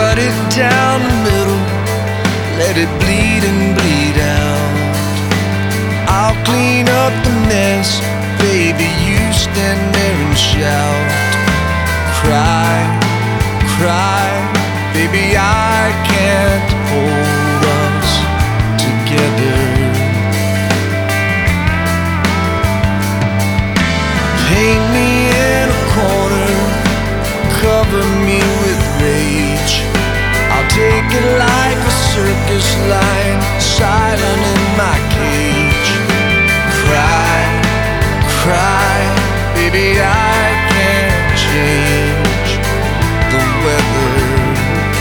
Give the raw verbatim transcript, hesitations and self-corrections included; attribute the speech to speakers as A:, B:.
A: cut it down the middle, let it bleed and bleed out. I'll clean up the mess, baby, you stand there and shout. Cry, cry, baby, I can't hold us together. Paint me in a corner, cover me with rage. I'll take it like a circus line, silent in my